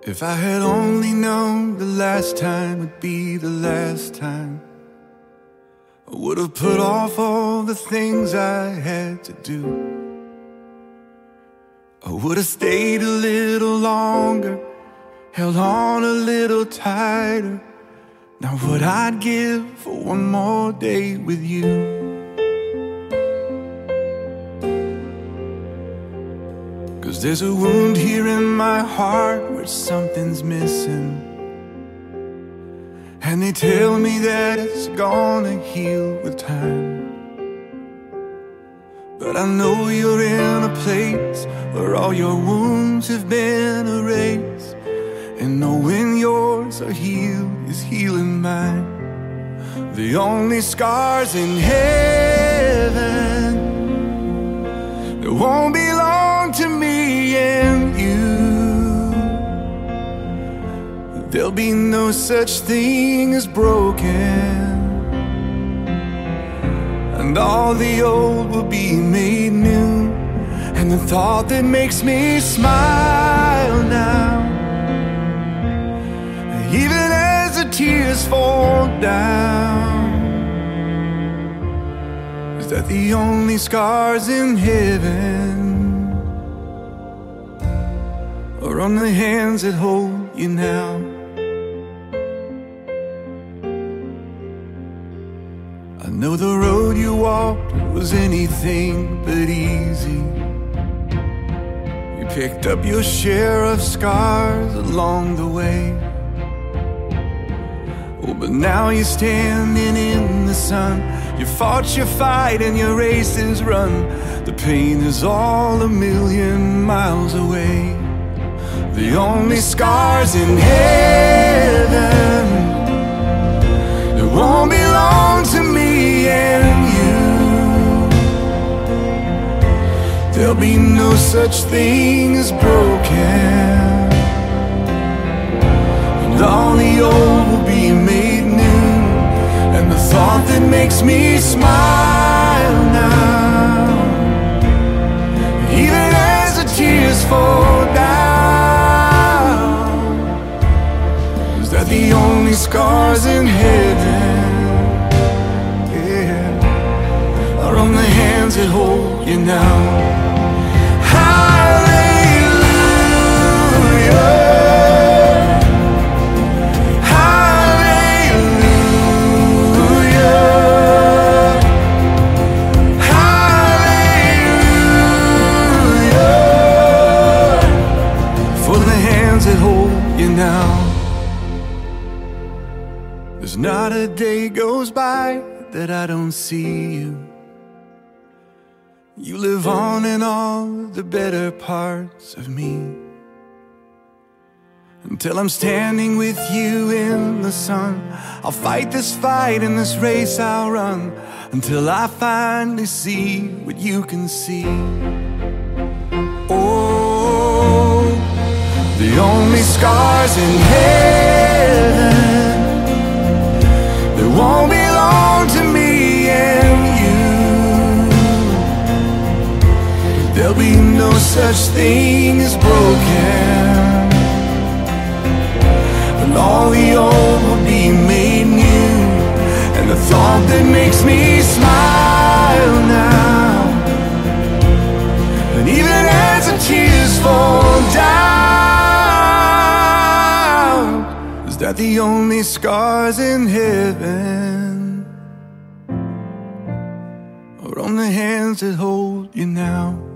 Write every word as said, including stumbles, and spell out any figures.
If I had only known the last time would be the last time, I would have put off all the things I had to do. I would have stayed a little longer, held on a little tighter. Now what I'd give for one more day with you. Cause there's a wound here in my heart where something's missing, and they tell me that it's gonna heal with time. But I know you're in a place where all your wounds have been erased, and knowing yours are healed is healing mine. The only scars in heaven that won't belong to me and you. There'll be no such thing as broken, and all the old will be made new. And the thought that makes me smile now, even as the tears fall down, is that the only scars in heaven are on the hands that hold you now. I know the road you walked was anything but easy. You picked up your share of scars along the way. Oh, but now you're standing in the sun. You fought your fight and your race is run. The pain is all a million miles away. The only scars in heaven that won't belong to me and you. There'll be no such thing as broken, and all the old will be made new. And the thought that makes me smile now, even as the tears fall down, is that the only scars in heaven, yeah, are on the hands that hold you now. That hold you now. There's not a day goes by that I don't see you. You live on in all the better parts of me. Until I'm standing with you in the sun, I'll fight this fight and this race I'll run, until I finally see what you can see. Oh, the only scars in heaven that won't belong to me and you. There'll be no such thing as broken, and all the old will be made new. And the thought that makes me smile now, and even as the tears fall down, that the only scars in heaven are on the hands that hold you now.